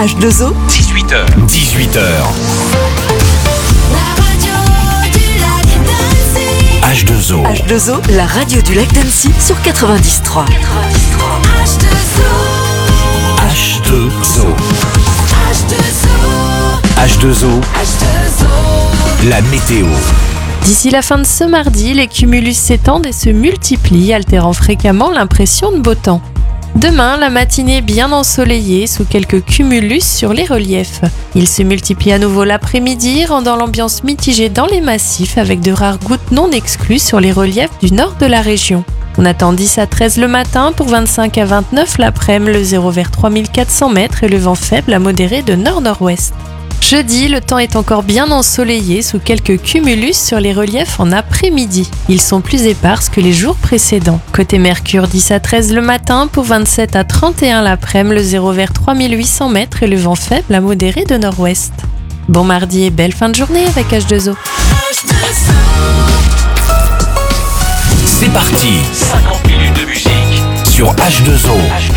H2O, 18h. 18h. H2O. H2O, la radio du lac d'Annecy sur 93. H2O. H2O. La météo. D'ici la fin de ce mardi, les cumulus s'étendent et se multiplient, altérant fréquemment l'impression de beau temps. Demain, la matinée bien ensoleillée sous quelques cumulus sur les reliefs. Ils se multiplient à nouveau l'après-midi, rendant l'ambiance mitigée dans les massifs avec de rares gouttes non exclues sur les reliefs du nord de la région. On attend 10 à 13 le matin pour 25 à 29 l'après-midi, le 0 vers 3400 mètres et le vent faible à modéré de nord-nord-ouest. Jeudi, le temps est encore bien ensoleillé sous quelques cumulus sur les reliefs en après-midi. Ils sont plus épars que les jours précédents. Côté Mercure, 10 à 13 le matin pour 27 à 31 l'après-midi, le 0 vers 3800 mètres et le vent faible à modéré de nord-ouest. Bon mardi et belle fin de journée avec H2O. C'est parti. 50 minutes de musique sur H2O.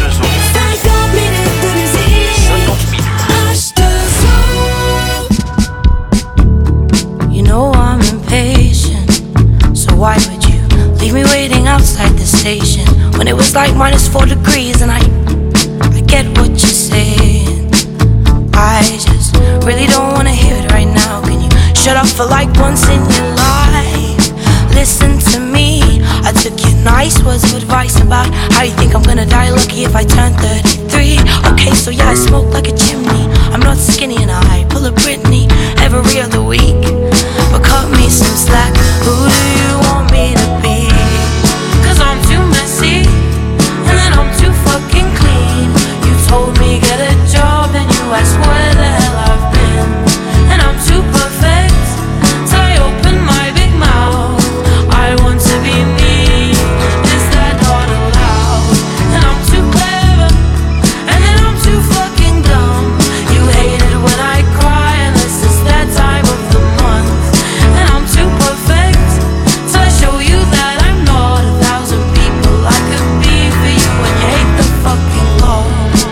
know I'm impatient, so why would you leave me waiting outside the station when it was like -4 degrees? And I get what you're saying, I just really don't wanna hear it right now. Can you shut up for like once in your life? Listen to me, I took your nice words of advice about how you think I'm gonna die lucky if I turn 33. Okay, so yeah, I smoke like a chimney, I'm not skinny and I pull a Britney every other week. But cut me some slack, who do you want me to be? 'Cause I'm too messy, and then I'm too fucking clean. You told me get a job, and you asked where the hell I've been. And I'm too perfect, till I open my big mouth. I want to be me, is that not allowed? And I'm too clever, and then I'm too fucking dumb. You hate it when I cry, unless it's that time of the month. And I'm too perfect, so I show you that I'm not 1,000 people I could be for you. And you hate the fucking Lord,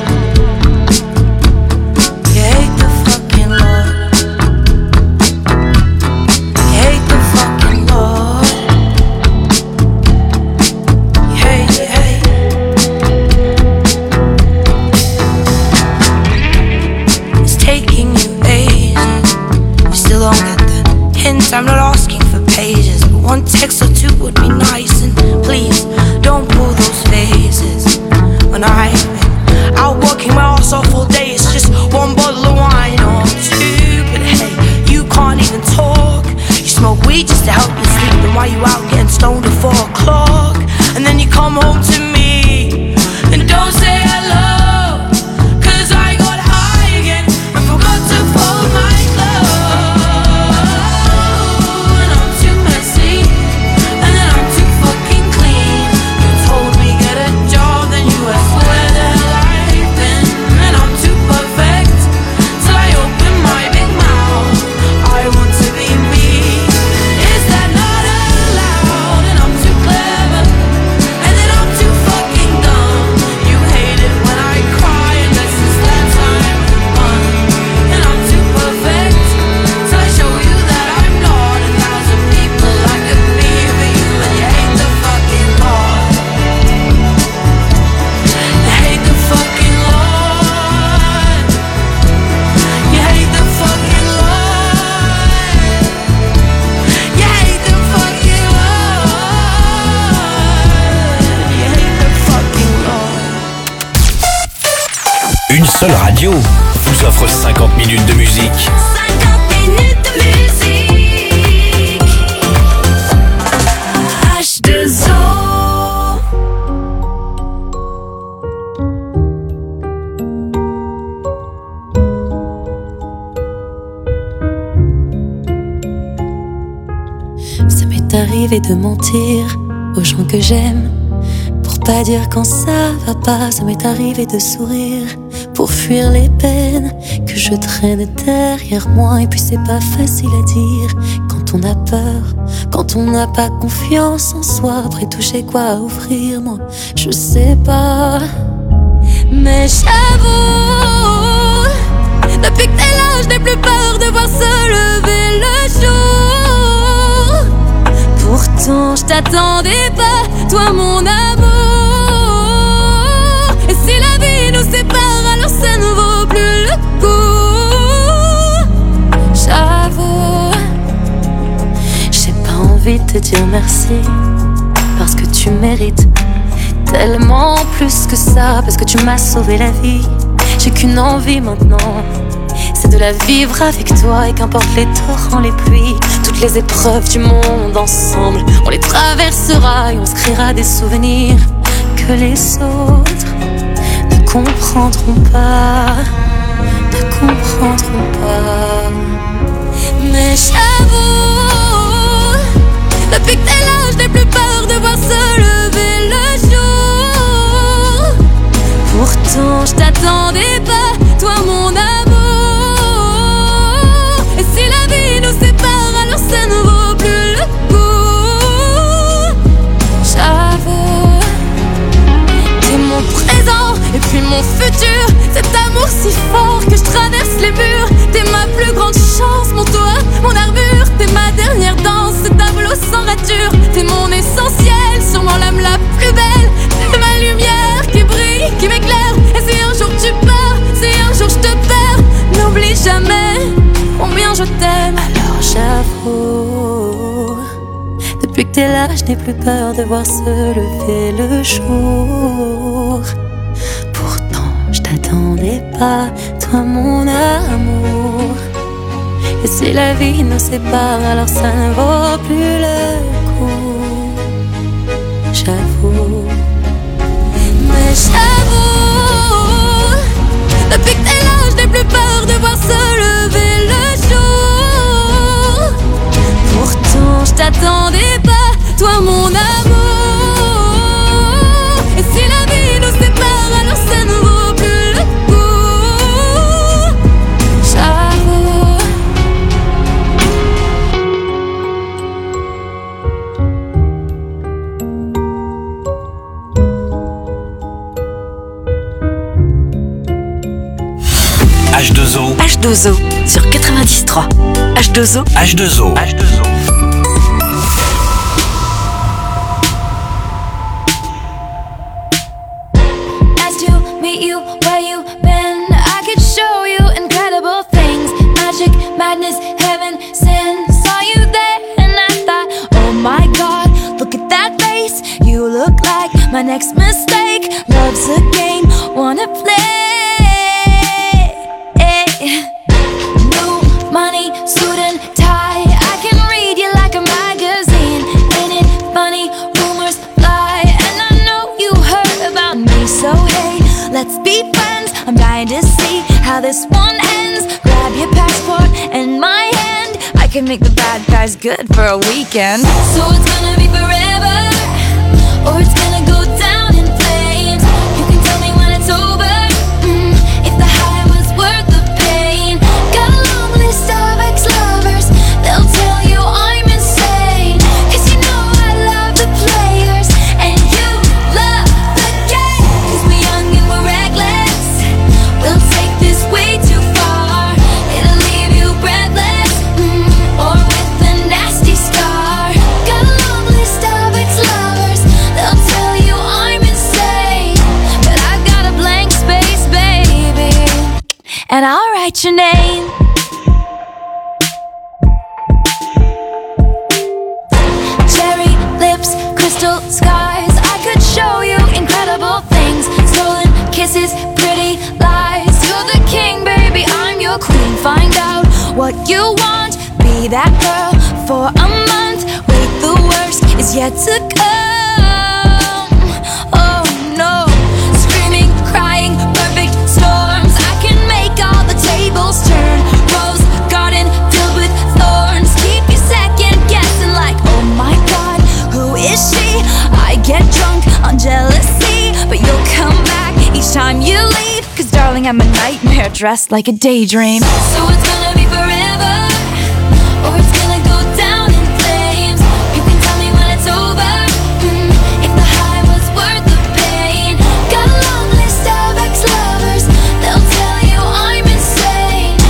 you hate the fucking Lord, you hate the fucking Lord, you hate, you hate. It's taking you ages, you still don't get the hint. I'm not asking for pages, but one text or two would be nice. And please, don't pull those phases. When I've been out working my ass off all day, it's just one bottle of wine or two. But hey, you can't even talk. You smoke weed just to help you sleep. Then why you out getting stoned at 4 o'clock? And then you come home to me and don't say hello. 'Cause I got high again and forgot to fold my clothes. And I'm too messy, and then I'm too fucking clean. You told me get a job, then you asked where the hell I've been. And I'm too perfect, till I open my big mouth. I want to be me, is that not allowed? And I'm too clever, and then I'm too fucking dumb. You hate it when I cry, unless it's that time of the month. And I'm too perfect, so I show you that I'm not 1,000 people I could be for you. And you hate the fucking Lord, you hate the fucking Lord, you hate the fucking Lord, you hate the fucking Lord, you hate the fucking Lord. Une seule radio vous offre 50 minutes de musique. 50 minutes de musique. H2O. Ça m'est arrivé de mentir aux gens que j'aime pour pas dire quand ça va pas. Ça m'est arrivé de sourire pour fuir les peines que je traîne derrière moi. Et puis c'est pas facile à dire quand on a peur, quand on n'a pas confiance en soi. Après tout j'ai quoi à offrir, moi je sais pas. Mais j'avoue Depuis que t'es là, je n'ai plus peur de voir se lever le jour. Pourtant, je t'attendais pas, toi mon amour. Et si la vie nous sépare, alors ça ne vaut plus le coup. J'avoue, j'ai pas envie de te dire merci, parce que tu mérites tellement plus que ça, parce que tu m'as sauvé la vie. J'ai qu'une envie maintenant, c'est de la vivre avec toi. Et qu'importe les torrents, les pluies, toutes les épreuves du monde, ensemble on les traversera et on se créera des souvenirs que les autres ne comprendront pas, ne comprendront pas. Mais j'avoue, depuis que t'es là, je n'ai plus peur de voir se lever le jour. Pourtant, je t'attendais pas, toi mon amour. Et si la vie nous sépare, alors ça ne vaut plus le coup. J'avoue, t'es mon présent et puis mon futur. Cet amour si fort que je traverse les murs. T'es ma plus grande chance, mon toit, mon armure. T'es ma dernière danse, ce tableau sans rature. T'es mon essentiel, sûrement l'âme la plus belle. T'es ma lumière qui brille, qui m'éclaire. Et si un jour tu pars, si un jour je te perds, n'oublie jamais combien je t'aime. Alors j'avoue, depuis que t'es là, je n'ai plus peur de voir se lever le jour. Pourtant, je t'attendais pas, toi mon amour. Et si la vie nous sépare, alors ça ne vaut plus le coup. J'avoue, mais j'avoue, depuis que t'es là, je n'ai plus peur de voir se lever le jour. Pourtant, je t'attendais pas, toi mon amour. Et si la vie nous sépare, alors ça ne vaut plus le coup. J'avoue. H2O. H2O sur 93. H2O. H2O. H2O. Nice to meet you, where you been? I could show you incredible things. Magic, madness, heaven, sin. Saw you there and I thought, oh my God, look at that face. You look like my next mistake. Love's a game, wanna play. New money, suit and tie. I can read you like a magazine. Ain't it funny? Rumors fly, and I know you heard about me. So hey, let's be friends. I'm dying to see how this one ends. Grab your passport and my hand. I can make the bad guys good for a weekend. So it's gonna be forever, or it's gonna go down in flames. You can tell me when it's over, if the high was worth the pain. Got a long list of ex-lovers, they'll tell you I'm insane. 'Cause you know I love the players, and you love the game. 'Cause we're young and we're reckless, we'll take this way too far. It'll leave you breathless, or with a nasty scar. Got a long list of ex-lovers, they'll tell you I'm insane. But I've got a blank space, baby, and I'll write your name. Cherry lips, crystal skies. I could show you incredible things. Stolen kisses, pretty lies. You're the king, baby, I'm your queen. Find out what you want, be that girl for a month. Wait, the worst is yet to come. Oh no, screaming, crying, perfect storms. I can make all the tables turn. Rose garden filled with thorns. Keep you second guessing like, oh my God, who is she? I get drunk on jealousy, but you'll come back each time you leave. 'Cause darling, I'm a nightmare dressed like a daydream. So it's gonna be forever, or it's gonna go down in flames. You can tell me when it's over, if the high was worth the pain. Got a long list of ex-lovers, they'll tell you I'm insane.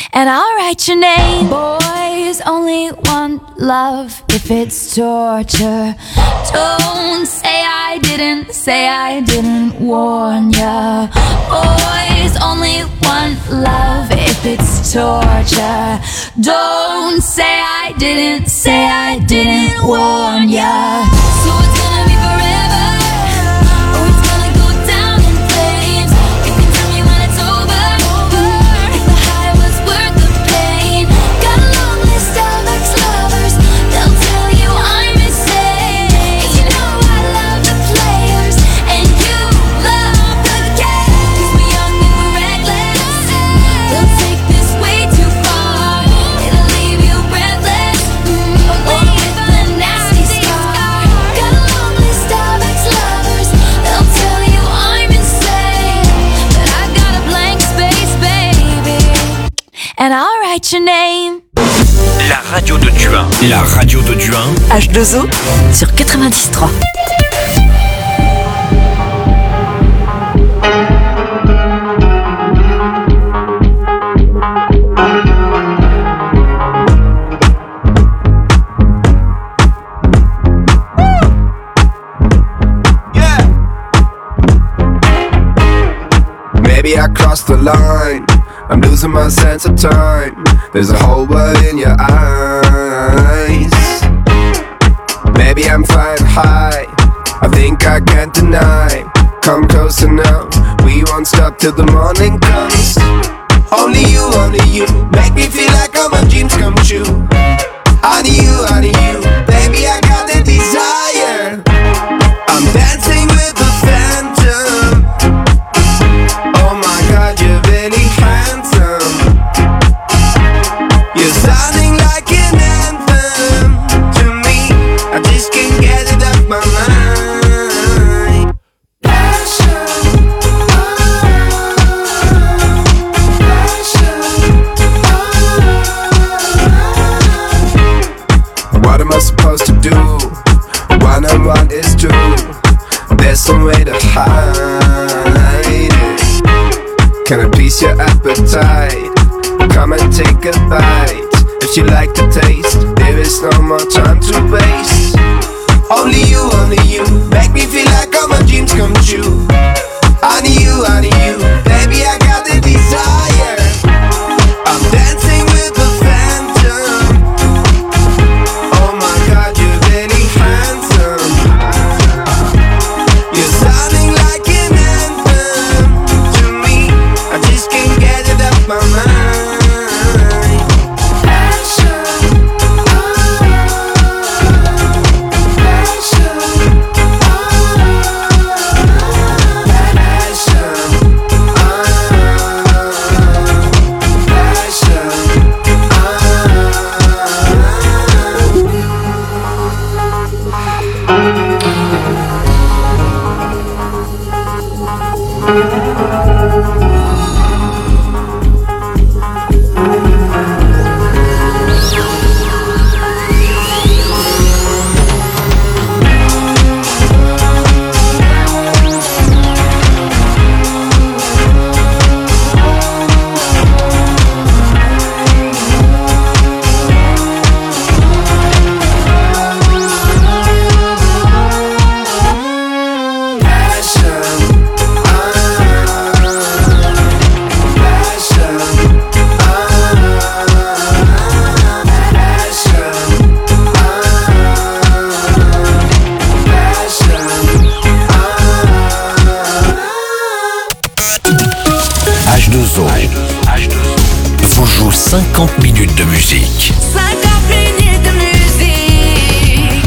and I'll write your name. Boys only want love if it's torture. Don't say I didn't warn ya. Boys only want love if it's torture. Don't say I didn't warn ya. So it's gonna be forever, or it's gonna go down in flames. You can tell me when it's over, if the high was worth the pain. Got a long list of ex-lovers, they'll tell you I'm insane. 'Cause you know I love the players, and you love the game. 'Cause we're young and we're reckless, they'll take this way too far. It'll leave you breathless, or with a nasty scar. Got a long list of ex-lovers, they'll tell you I'm insane. But I've got a blank space, baby, and I'll write your name. La radio de Duin. La radio de Duin. H2O sur 93.3. Maybe I crossed the line, I'm losing my sense of time. There's a whole world in your eyes. Maybe I'm flying high, I think I can't deny. Come closer now, we won't stop till the morning comes. Only you, make me feel like all my dreams come true. Honey you, baby I got the desire. I'm dancing with the phantom. Oh my God, you're really handsome. You're sounding like an anthem to me. I just can't get it off my mind. Passion, what am I supposed to do? One on one is two. There's some way to hide it. Can I please your appetite? Come and take a bite. If you like the taste, there is no more time to waste. Only you, make me feel like all my dreams come true. Honey you, baby I got the desire. I'm dancing with the phantom. Oh my God, you're really handsome. You're sounding like an anthem to me. I just can't get it off my mind. Passion, H2O vous joue 50 minutes de musique. 50 minutes de musique.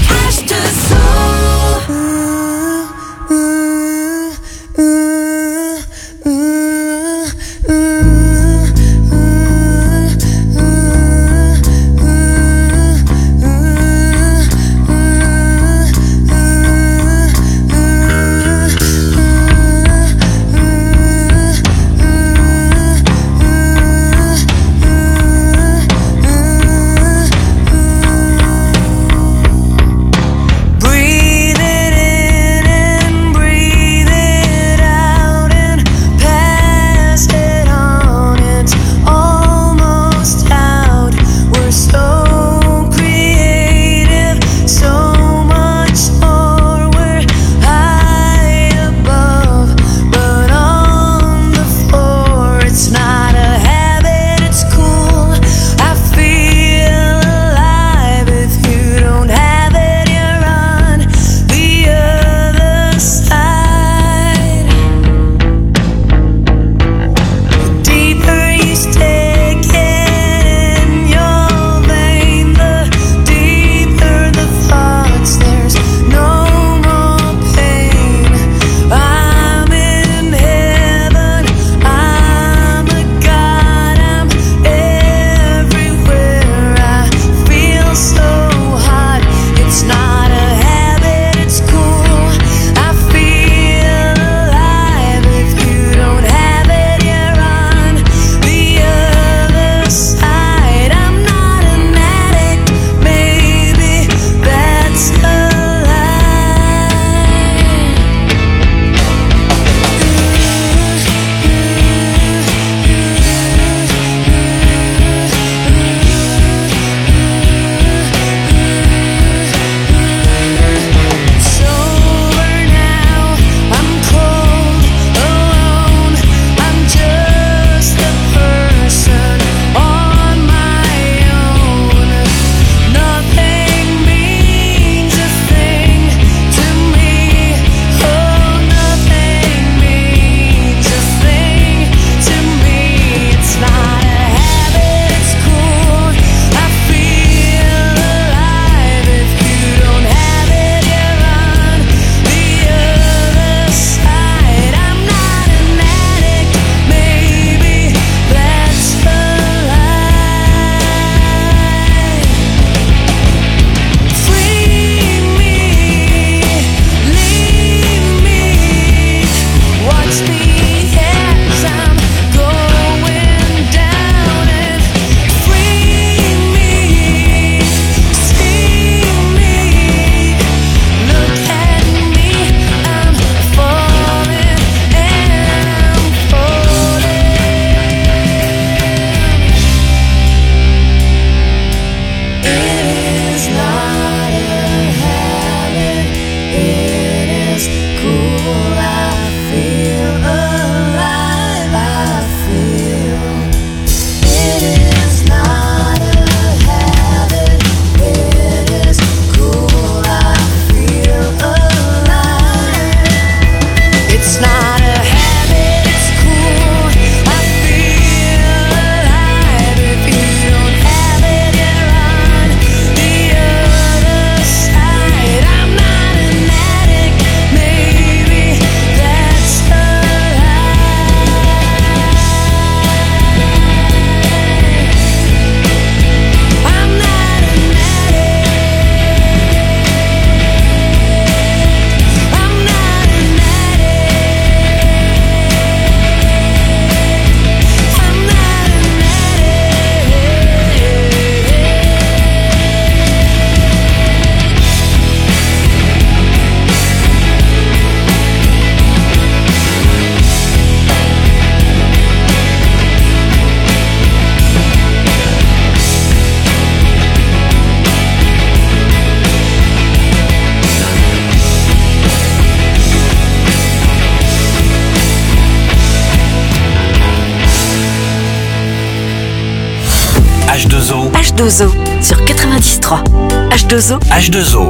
H2O. H2O sur 93.3. H2O. H2O.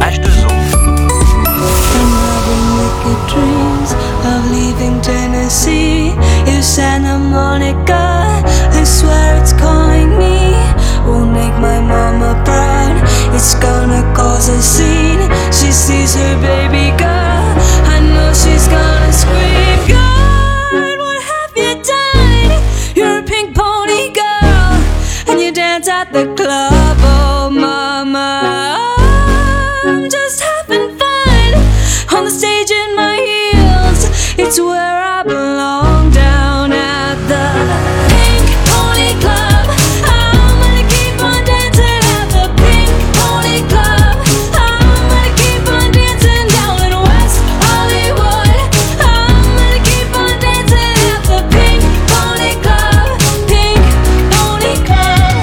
Wicked dreams of leaving Tennessee. If Santa Monica, I swear it's calling me. Won't make my mama proud. It's gonna cause a scene. She sees her baby girl. I know she's gonna scream. God, what have you done? You're a pink pony girl, and you dance at the club. Oh, mama, I'm just having fun on the stage in my heels. It's where I belong, down at the Pink Pony Club. I'm gonna keep on dancing at the Pink Pony Club. I'm gonna keep on dancing down in West Hollywood. I'm gonna keep on dancing at the Pink Pony Club. Pink Pony Club.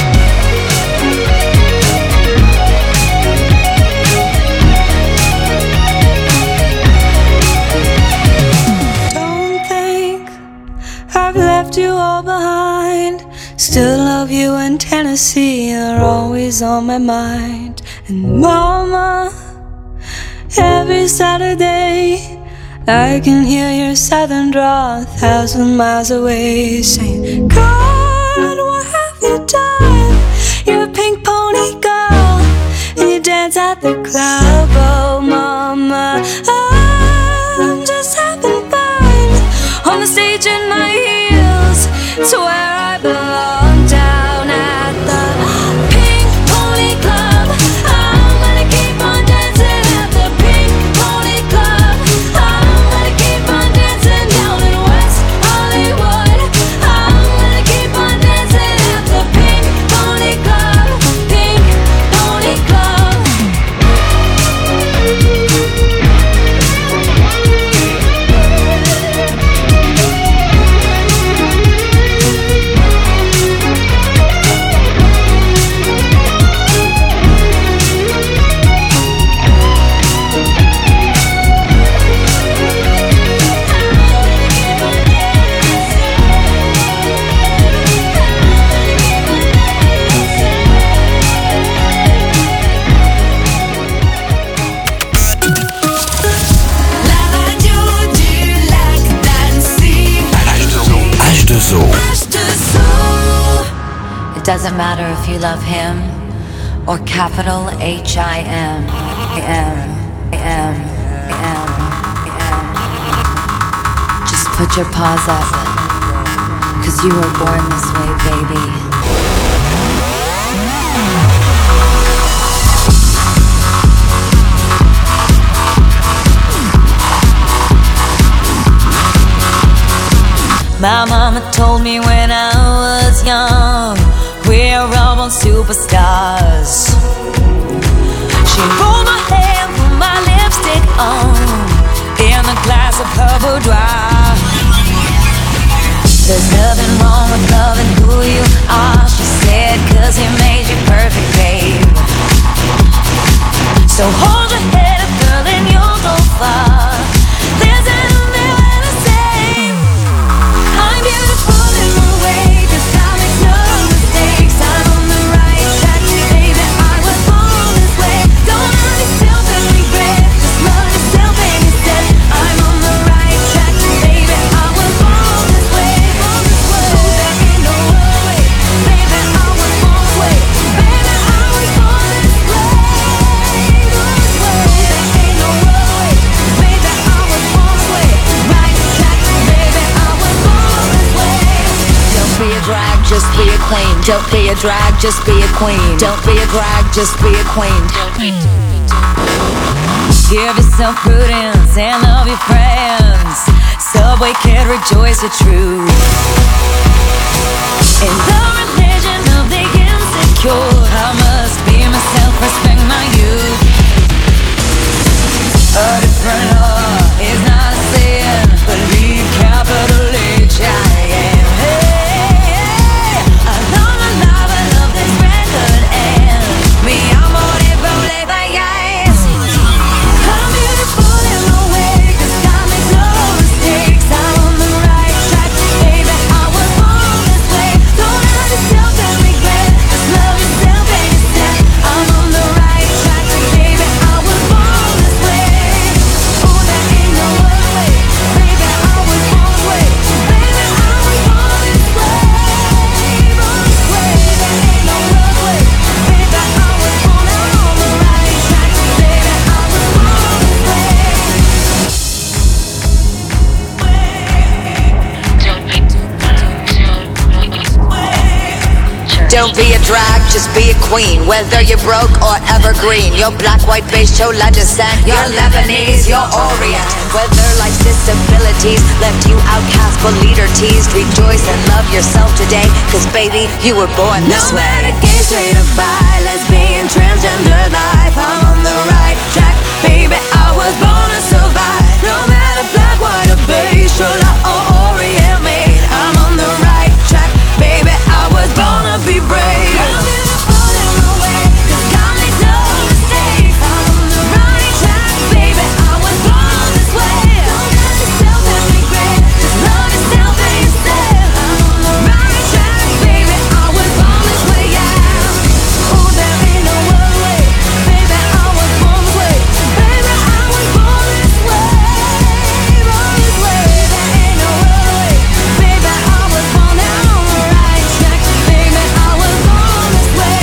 Don't think I've left you all behind. Still love you in Tennessee. You're always on my mind. And mama, every Saturday I can hear your southern drawl 1,000 miles away, saying, God, what have you done? You're a pink pony girl, and you dance at the club. Oh, mama, I'm just having fun on the stage in my heels. It's where I belong, down at the Pink Pony Club. I'm gonna keep on dancing at the Pink Pony Club. I'm gonna keep on dancing down in West Hollywood. I'm gonna keep on dancing at the Pink Pony Club. Pink Pony Club. H2O. It doesn't matter if you love him or capital H-I-M. Just put your paws up, 'cause you were born this way, baby. My mama told me when I was young, we're all born superstars. She rolled my hair, put my lipstick on, in a glass of her boudoir. There's nothing wrong with loving who you are, she said, 'cause he made you perfect, babe. So hold your head up, girl, and you'll go far. There's nothing left to say. I'm beautiful in my way, 'cause I make no mistakes. I'm on the right track, baby, I was born this way. Don't hurt yourself and regret, just love yourself and you said I'm on the right track, baby, I was born this way. There ain't no other way, baby, I was born this way. Baby, I was born this way. There ain't no other way, baby, I was born this way. Right track, baby, I was born this way. Don't be a drag, just be a queen. Don't be a drag, just be a queen. Don't be a drag, just be a queen. Give yourself prudence and love your friends. Subway kid, rejoice the truth. In the religion of the insecure, I must be myself, respect my youth. A different law is not a sin, believe capital H-I-M. Hey, I'm long alive, I love this record and me, I'm on it, rolling by eyes. I'm beautiful in my way, 'cause I make no mistakes. I'm on the right track, baby, I was born this way. Don't understand. Don't be a drag, just be a queen. Whether you're broke or evergreen, you're black, white, beige, chola descent. You're Lebanese, you're Orient. Whether life's disabilities left you outcast but leader teased, rejoice and love yourself today, cause baby, you were born this way. No matter gay, straight or bi, lesbian, transgender life, I'm on the right track, baby, I was born to survive. No matter black, white or beige, chola or Orient made, I'm on the right track, baby, I was born to be brave. I'm beautiful in my way, cause God makes no mistakes. I'm on the right track, baby, I was born this way. Don't ask yourself and regret, just love yourself and yourself. I'm on the right track, baby, I was born this way, yeah. Oh, there ain't no other way, baby, I was born this way. Baby, I was born this way, born this way. There ain't no other way, baby, I was born down on the right track, baby, I was born this way.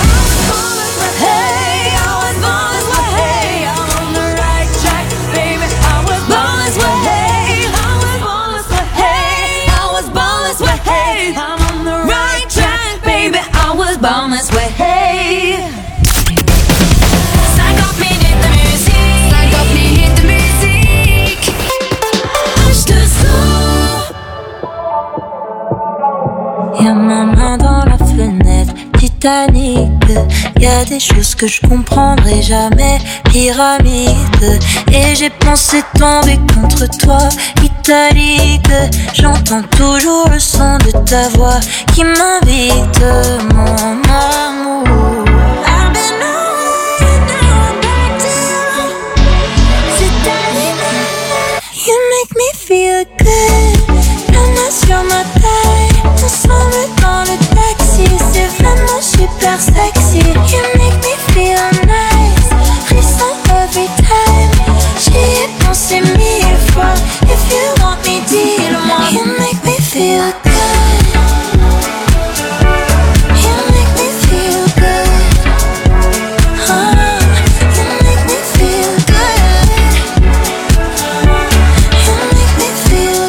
Hey, I was born this way, hey, I'm on the right track, baby, I was born this way, hey, I was born this way, hey, I was born this way, hey, I'm on the right track, baby, I was born this way, hey. 50 minutes de musique, 50 minutes de musique. Je te sens. Y'a ma main dans la fenêtre, Titanic. Y'a des choses que je comprendrai jamais, pyramide. Et j'ai pensé tomber contre toi, italique. J'entends toujours le son de ta voix qui m'invite, mon amour. I've been on, now I'm back down. C'est terminé. You make me feel good. La main sur ma taille, ensemble dans le taxi, c'est vraiment super sexy. You make me feel nice, frisson every time. J'y ai pensé 1000 fois. If you want me, dis-le-moi. You make me feel good. You make me feel good. You make me feel good. You make me feel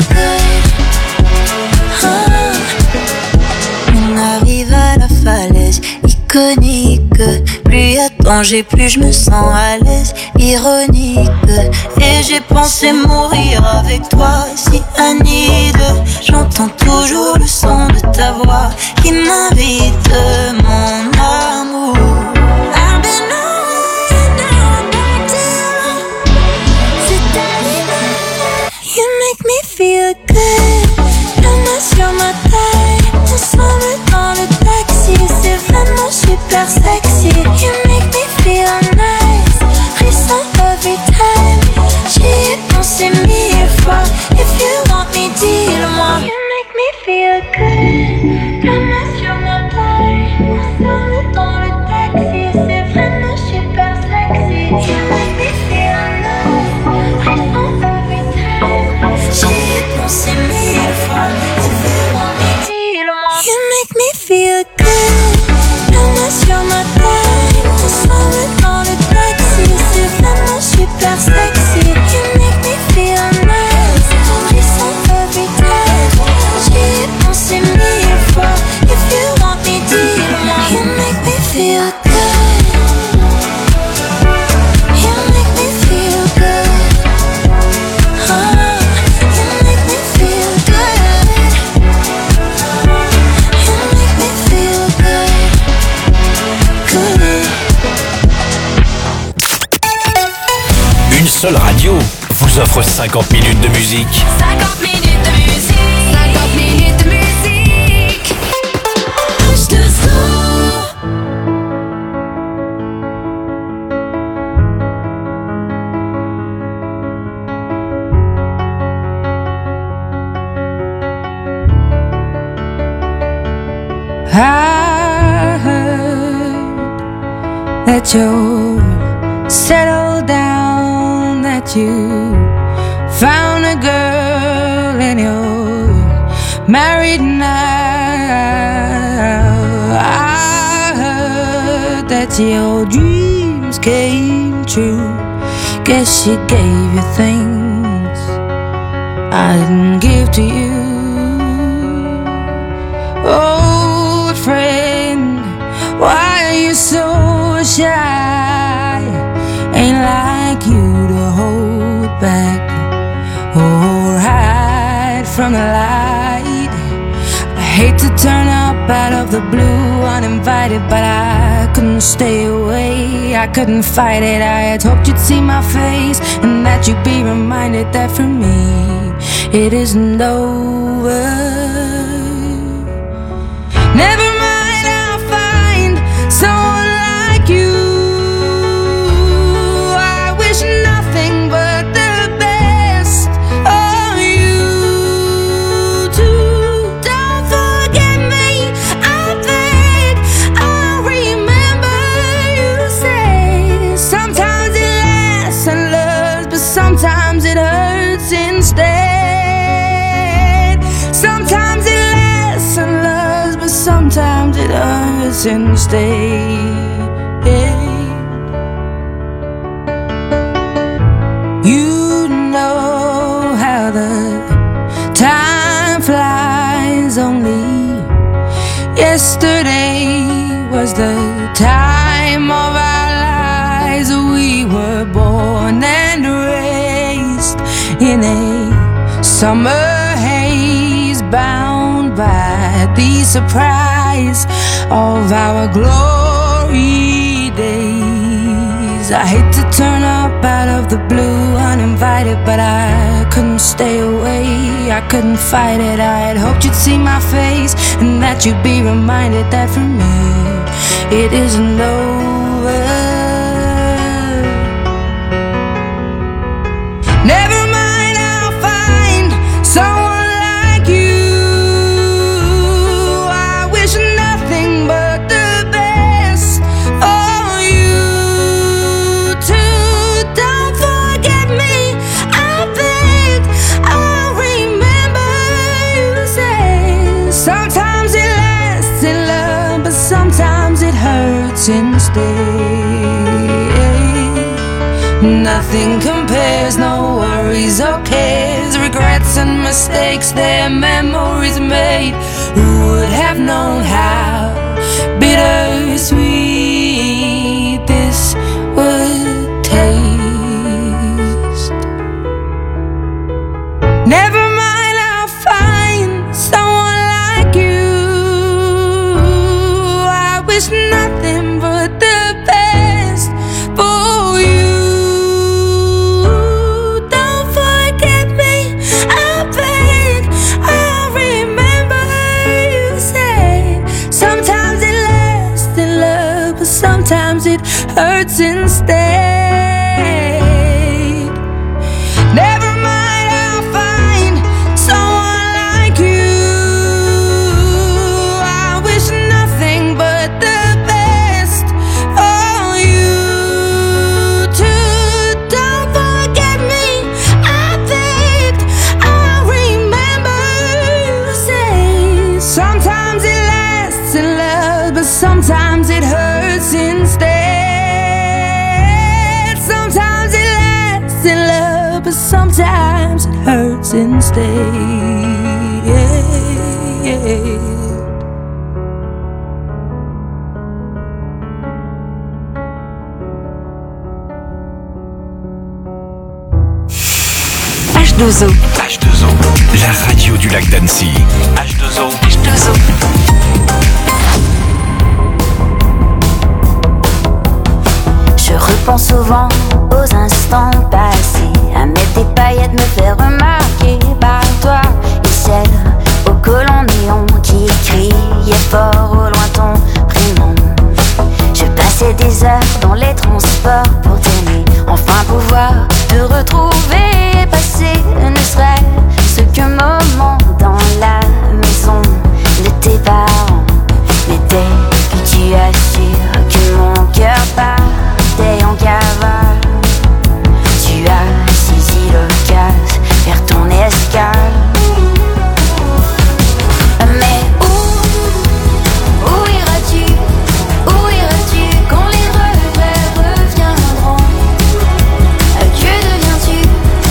good. On arrive à la falaise iconique. Plus y a de danger, plus je me sens à l'aise, ironique. Et j'ai pensé mourir avec toi, si Anide. J'entends toujours le son de ta voix qui m'invite, mon amour. I've been on, now I'm back down. C'est terminé. You make me feel good. La main sur ma taille, ensemble dans le taxi, c'est vraiment super sexy. You make me feel nice, frisson every time. J'y ai pensé 1000 fois. If you want me, dis-le-moi. You make me feel good. La main sur ma taille, ensemble dans le taxi, c'est vraiment super sexy. You make me feel nice, frisson every time. J'y ai pensé 1000 fois. If you want me, dis-le-moi. You make me feel good. La main sur ma taille, ensemble dans le taxi, c'est vraiment super sexy. You make me feel nice, frisson every time. J'y ai pensé 1000 fois. If you want me, dis-le-moi. You make me feel good. You make me feel good. You make me feel good. You make me feel good. Good. Une seule radio vous offre 50 minutes de musique. 50 minutes de musique, 50 minutes de musique. Je te sens. I heard that you're settled down, that you found a girl and you're married now. I heard that your dreams came true. Guess she gave you things I didn't give to you. Oh, afraid shy. Ain't like you to hold back or hide from the light. I hate to turn up out of the blue uninvited, but I couldn't stay away, I couldn't fight it. I had hoped you'd see my face and that you'd be reminded that for me it isn't over. Never mind, I'll find someone like you. I wish nothing but the best of you too. Don't forget me, I beg. I remember you say sometimes it lasts and loves, but sometimes it hurts instead. Sometimes it lasts and loves, but sometimes it hurts instead. You know how the time flies. Only yesterday was the time of our lives. We were born and raised in a summer haze, bound by the surprise of our glory days. I hate to turn up out of the blue uninvited, but I couldn't stay away, I couldn't fight it. I had hoped you'd see my face and that you'd be reminded that for me it isn't over. Never mind, I'll find someone like you. I wish nothing but the best for you too. Don't forget me, I beg. I remember you say sometimes it lasts in love, but sometimes it hurts instead. Nothing compares, no worries or cares, regrets and mistakes, their memories made. Who would have known how bittersweet this would taste? Never mind, I'll find someone like you. I wish nothing but the best for you. Don't forget me, I beg. I remember you say sometimes it lasts in love, but sometimes it hurts instead. Never mind, I'll find someone like you. I wish nothing but the best for you too. Don't forget me, I beg. I remember you say sometimes it lasts in love, but sometimes it hurts instead. Sometimes it lasts in love, but sometimes it hurts instead. H2O. H2O, la radio du lac d'Annecy. H2O. H2O. Je repense souvent aux instants passés, à mettre des paillettes, me faire remarquer par toi. Et ciel au collant néon qui criait fort au loin ton prénom. Je passais des heures dans les transports pour t'aimer, enfin pouvoir te retrouver et passer ne serait-ce qu'un moment dans la maison de tes parents. Mais dès que tu assures que mon cœur partait en cavale, tu as saisi l'occasion vers ton escale. Mais où iras-tu quand les regrets reviendront? Que deviens-tu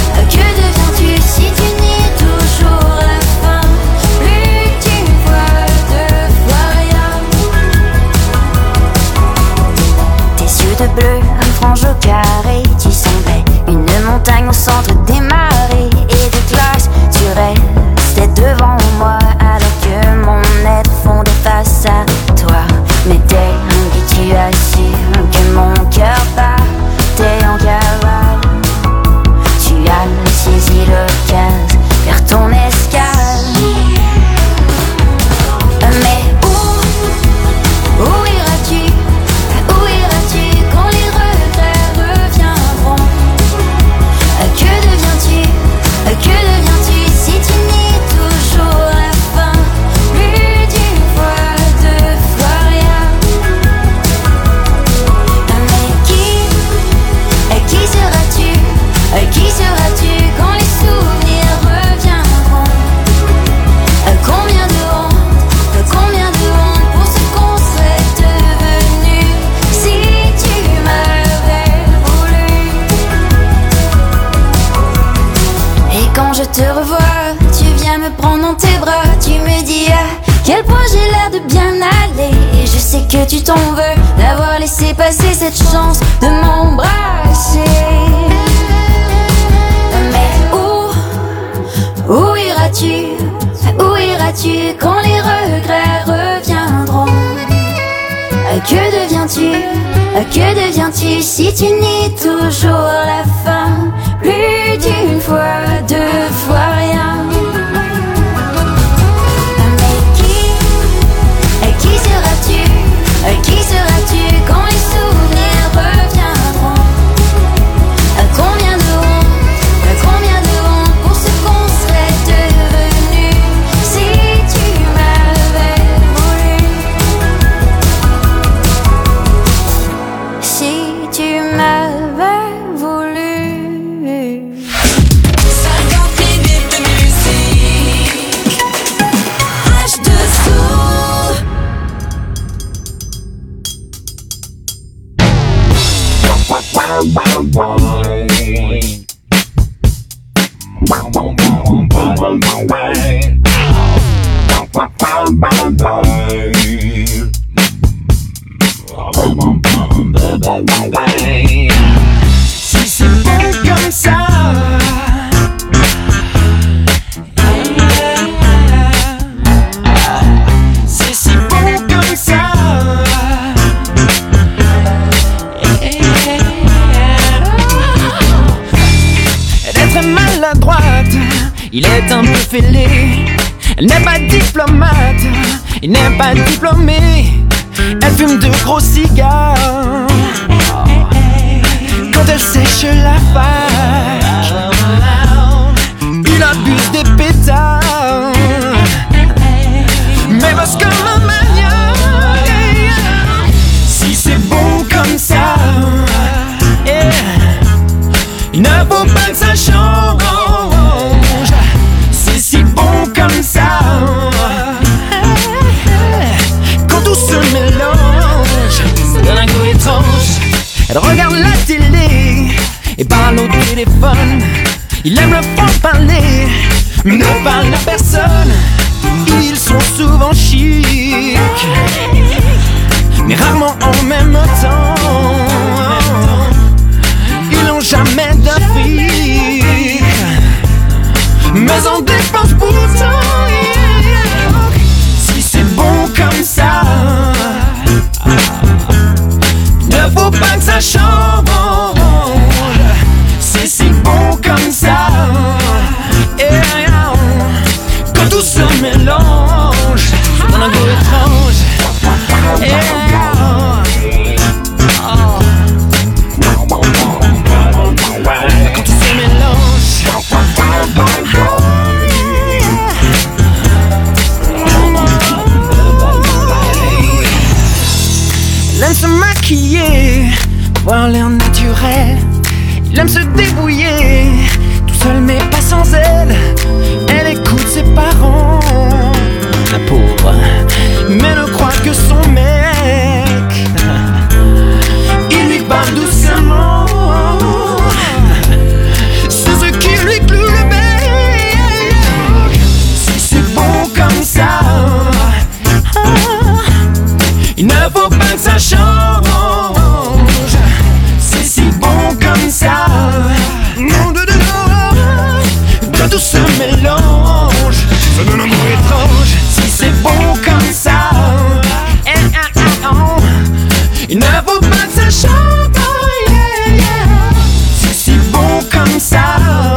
de bleu, une frange au carré. Tu semblais une montagne au centre des marées et de glace. Tu restais devant moi alors que mon être fondait face à toi. Mais dès que tu as su que mon cœur battait en cavale, tu as saisi l'occasion vers ton escale. Mais où iras-tu? Où iras-tu quand les regrets reviendront? Que deviens-tu? Que deviens-tu si tu nies toujours la fin? Plus d'une fois, deux fois rien. Mais qui seras-tu? Qui seras-tu quand les souvenirs reviendront? Combien de honte pour ce qu'on serait devenu si tu m'avais voulu. Et quand je te revois, tu viens me prendre dans tes bras. Tu me dis à quel point j'ai l'air de bien aller. Et je sais que tu t'en veux d'avoir laissé passer cette chance de m'embrasser. Mais où iras-tu? Où iras-tu quand les regrets reviendront? Que deviens-tu? Que deviens-tu si tu nies toujours la fin? Plus d'une fois, deux fois rien. Mais qui seras-tu? Qui seras-tu quand les souvenirs reviendront? Combien de honte pour ce qu'on serait devenu si tu m'avais voulu. Si tu m'avais voulu. 50 minutes de musique. H2O. Si c'est bon comme ça, c'est si bon comme ça. Elle est très maladroite, il est un peu fêlé. Elle n'est pas diplomate, il n'est pas diplômé. Elle fume de gros cigares quand elle sèche la fac. Il abuse des pétards, mais bosse comme un maniaque. Si c'est bon comme ça, il ne faut pas que ça change. C'est si bon comme ça. Quand tout se mélange, ça donne un goût étrange. Elle regarde la télé et parle au téléphone. Il aime le franc-parler, mais ne parle à personne. Ils sont souvent chics, mais rarement en même temps. Ils n'ont jamais d'Afrique, mais on dépense pourtant. Si c'est bon comme ça, ne faut pas que ça change. C'est si bon comme ça. Quand tout se mélange, ça donne un goût étrange. Quand tout se mélange, elle aime se maquiller, voir l'air naturel. Il aime se débrouiller, tout seul mais pas sans elle. Elle écoute ses parents, la pauvre, mais ne croit que son mec. Il lui parle doucement, c'est ce qui lui cloue le bec. Si c'est bon comme ça, il ne faut pas que ça change. tout ce mélange, ça donne un goût étrange. Si c'est bon comme ça, il ne faut pas que ça change. C'est si bon comme ça.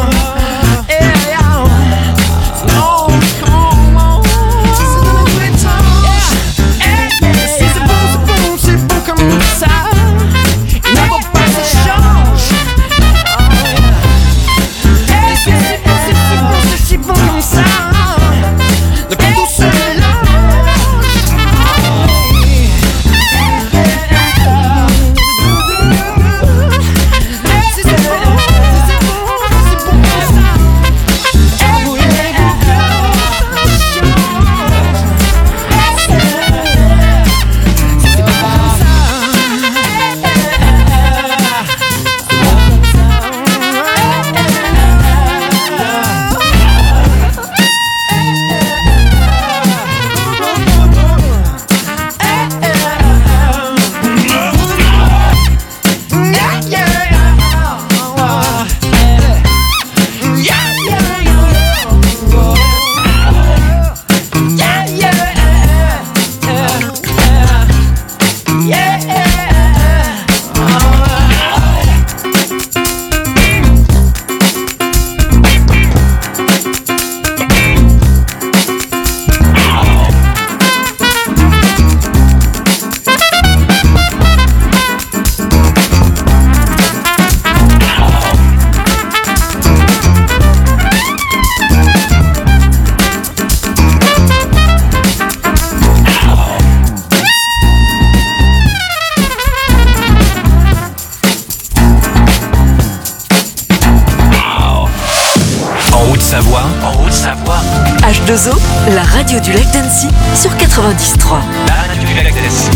H2O, la radio du lac d'Annecy sur 93. La radio du lac d'Annecy.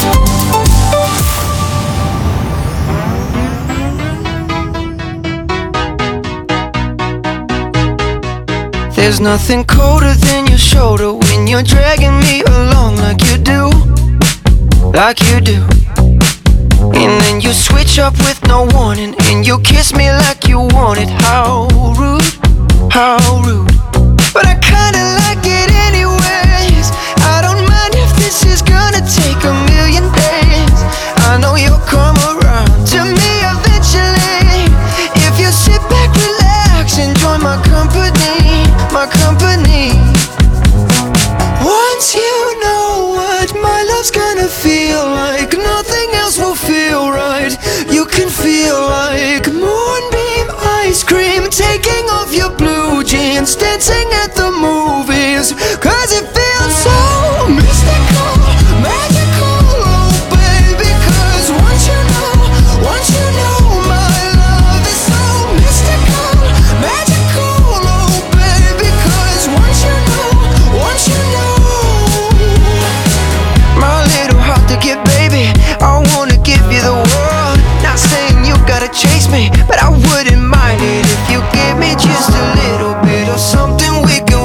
There's nothing colder than your shoulder when you're dragging me along like you do, like you do. And then you switch up with no warning, and you kiss me like you want it. How rude, how rude. But I kinda like it anyways. I don't mind if this is gonna take a million days. I know you'll come around to me eventually. If you sit back, relax, enjoy my company, my company. Once you know what my love's gonna feel like, nothing else will feel right. You can feel like moonbeam ice cream, taking off your blue jeans, dancing at the movies, 'cause it feels so mystical, magical, oh baby. 'Cause once you know my love is so mystical, magical, oh baby. 'Cause once you know my little heart to get, baby, I wanna give you the world. Not saying you gotta chase me, but I wouldn't mind it if you gave me just a little bit of something we can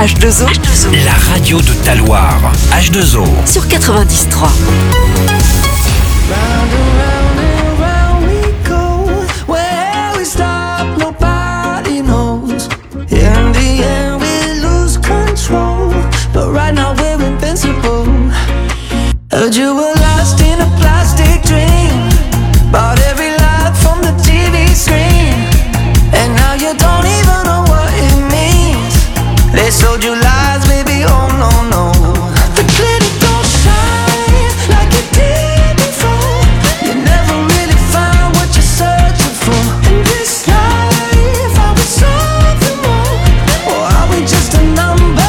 H2O, la radio de ta Loire. H2O. sur 93. Round and round and round we go. Where we stop, nobody knows. In the end, we lose control. But right now we're invincible. Heard you were lost in a plastic dream. Bought every lie from the TV screen. And now you don't even know what it means. They sold you lies, baby, oh no, no. The glitter don't shine like it did before. You never really find what you're searching for. In this life, are we something more? Or are we just a number?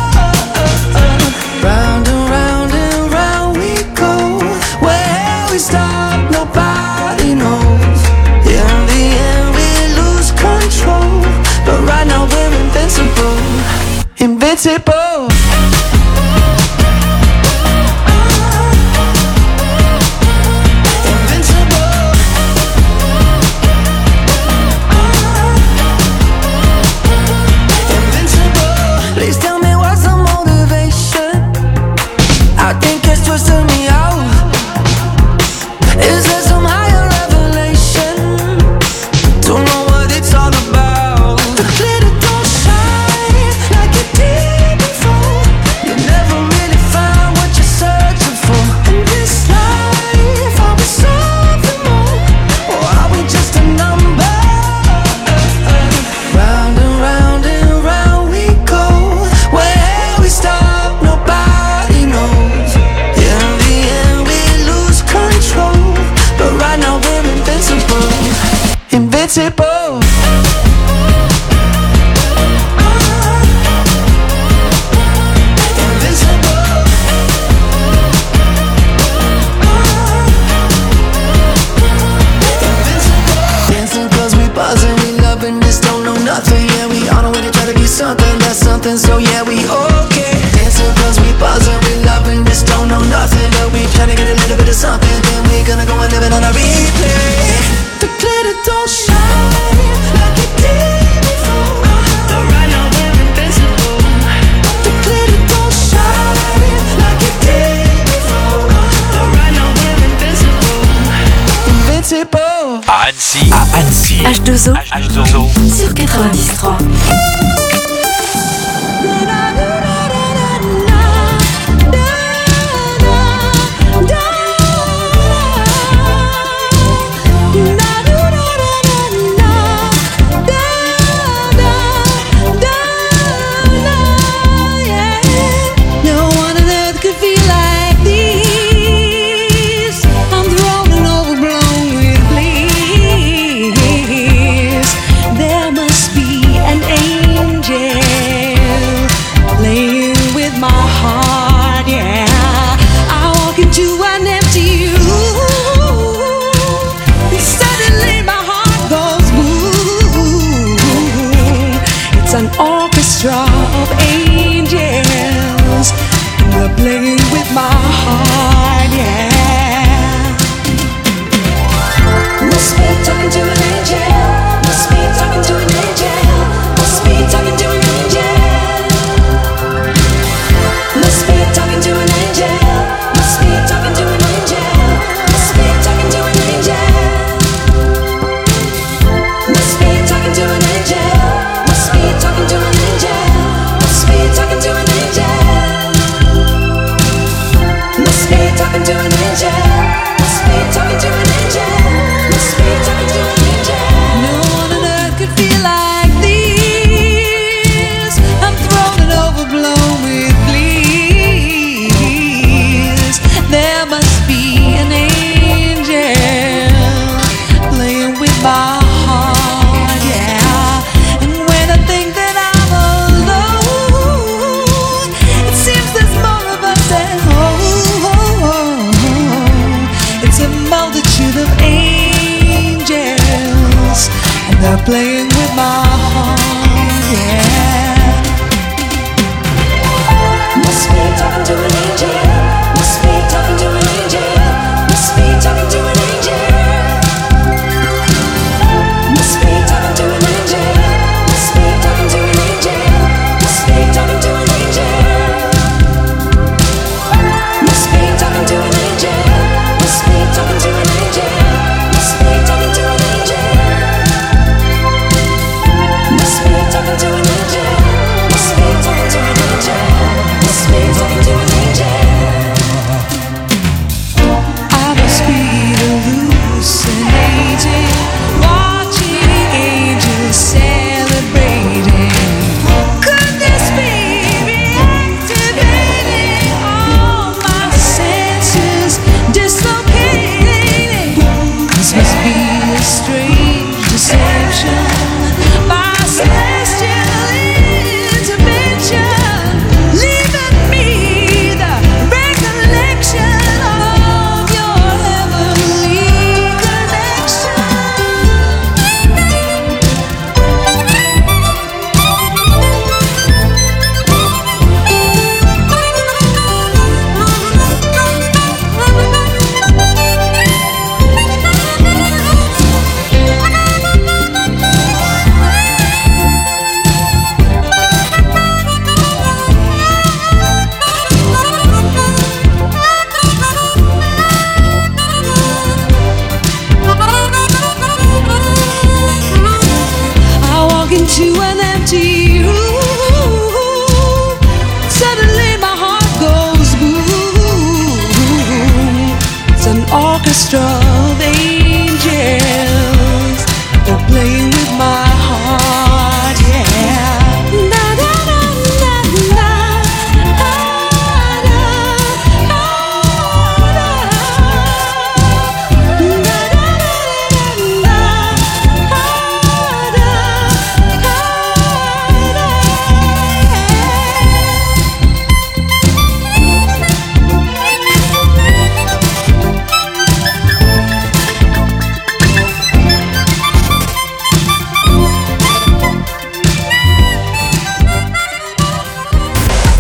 Round and round we go. Where we stop, nobody knows. In the end, we lose control. But right now we're invincible. Invincible. Please tell me what's the motivation. I think it's twisting me out. Is there some higher revelation? Don't know what it's all about. The glitter don't shine like it did before. You never really find what you're searching for. In this life, are we something more? Or are we just a number? Round and round we go. Where we stop, nobody knows. In the end, we lose control. But right now we're invincible. Invincible. Dancing cause we buzzing, we loving this, don't know nothing. Yeah, we on our way to try to be something, that's something, so yeah, we okay. Dancing cause we buzzing, we loving this, don't know nothing. But we try to get a little bit of something, then we gonna go and live it on a replay. The glitter don't shine like it did before. But right now we're invincible. The glitter don't shine like it did before. But right now we're invincible. Invincible. À Annecy. H2O, H2O. sur 93. No one on earth could feel like this. I'm thrown and overblown with bliss. There must be an angel playing with my heart, yeah. I walk into an empty room, and suddenly my heart goes boom. It's an orchestra of angels, and they're playing with my heart, yeah. Must be talking to an angel. Must be talking to an angel. Must be talking to an angel. Must be talking to an angel. Must be talking to an angel. Must be talking to an angel. Must be talking to an angel. Must be talking to an angel. Must be talking to an angel. Must be talking to an angel. Must be talking to an angel. Must be talking to an angel. No one on earth could feel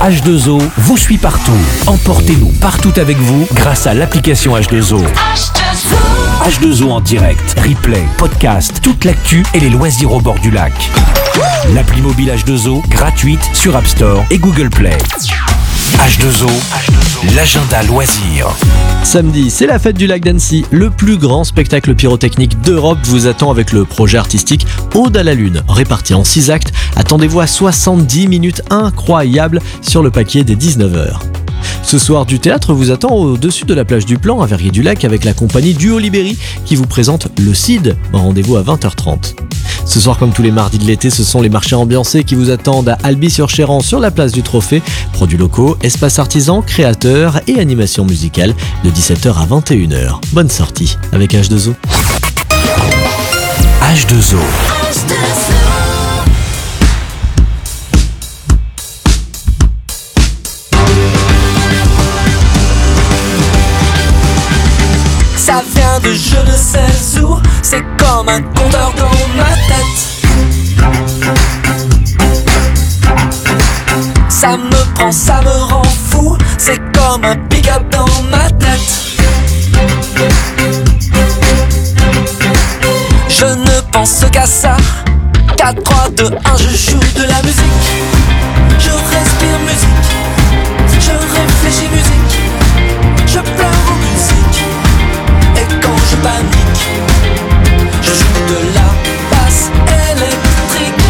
H2O vous suit partout. Emportez-nous partout avec vous grâce à l'application H2O. H2O en direct, replay, podcast, toute l'actu et les loisirs au bord du lac. L'appli mobile H2O, gratuite sur App Store et Google Play. H2O, l'agenda loisirs. Samedi, c'est la fête du lac d'Annecy. Le plus grand spectacle pyrotechnique d'Europe vous attend avec le projet artistique Ode à la Lune. Réparti en 6 actes, attendez-vous à 70 minutes incroyables sur le paquet des 19h. Ce soir, du théâtre vous attend au-dessus de la plage du Plan à Verrier-du-Lac avec la compagnie Duo Libéry qui vous présente Le Cid. Rendez-vous à 20h30. Ce soir, comme tous les mardis de l'été, ce sont les marchés ambiancés qui vous attendent à Alby-sur-Chéran sur la place du Trophée. Produits locaux, espaces artisans, créateurs et animation musicale de 17h à 21h. Bonne sortie avec H2O. H2O. Ça vient de je ne sais où, c'est comme un compteur dans ma tête. Ça me prend, ça me rend fou, c'est comme un pick-up dans ma tête. Je ne pense qu'à ça, 4, 3, 2, 1, je joue de la musique. Je respire musique, je réfléchis musique, je pleure en musique. Et quand je panique, je joue de la basse électrique.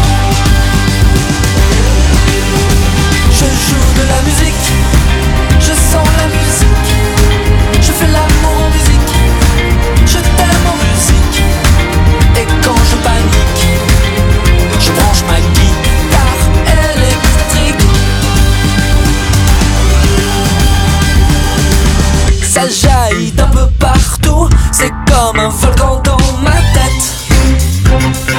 Je joue de la musique, je sens la musique, je fais l'amour en musique, je t'aime en musique. Et quand je panique, je branche ma guitare électrique. Ça jaillit d'un peu partout, c'est comme un volcan dans ma tête.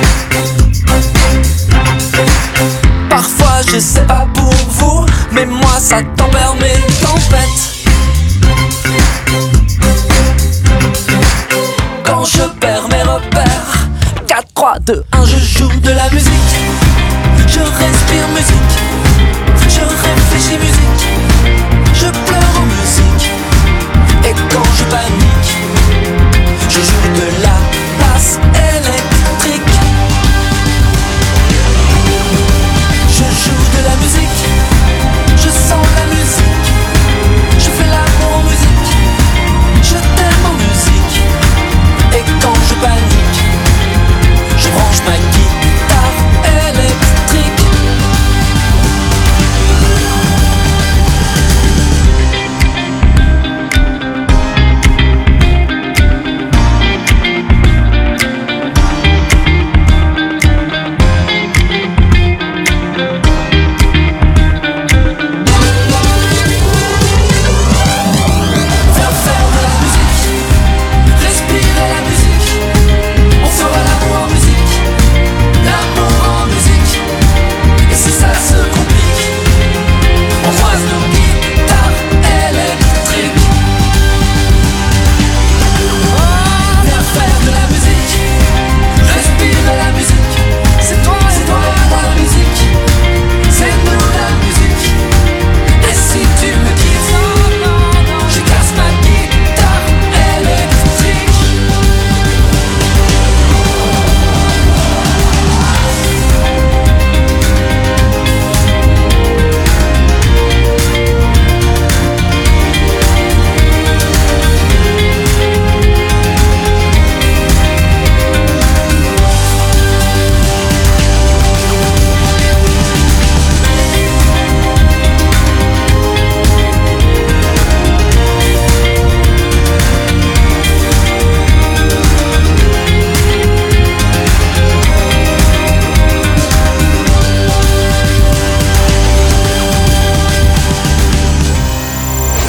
Parfois je sais pas pour vous, mais moi ça tempère mes tempêtes. Quand je perds mes repères, 4, 3, 2, 1, je joue de la musique. Je respire musique,